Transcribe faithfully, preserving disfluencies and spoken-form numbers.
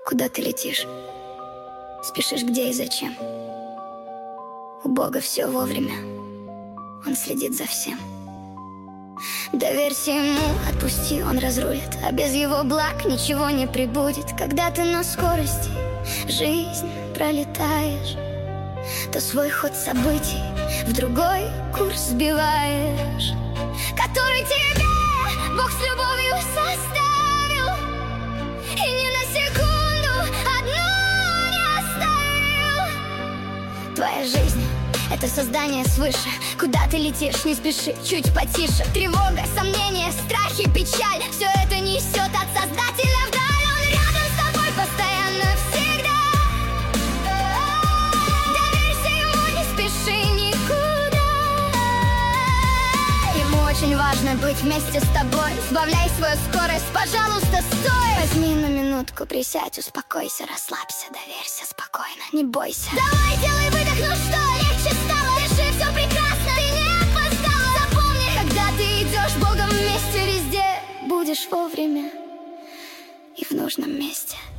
Куда ты летишь? Спешишь где и зачем? У Бога все вовремя, Он следит за всем. Доверься Ему, отпусти, Он разрулит, а без Его благ ничего не прибудет. Когда ты на скорости жизнь пролетаешь, то свой ход событий в другой курс сбиваешь, который тебе Бог с любовью составил, и ни на секунду одну не оставил. Твоя жизнь — это создание свыше. Куда ты летишь, не спеши, чуть потише. Тревога, сомнения, страхи, печаль — все это несет от Создателя вдаль. Он рядом с тобой постоянно, всегда. Доверься Ему, не спеши никуда. Ему очень важно быть вместе с тобой. Сбавляй свою скорость, пожалуйста, стой. Возьми на минутку, присядь, успокойся, расслабься, доверься спокойно, не бойся. Давай, делай выдох, ну что, легче стало? Дыши, все прекрасно, ты не опоздала. Запомни, когда ты идешь Богом вместе, везде будешь вовремя и в нужном месте.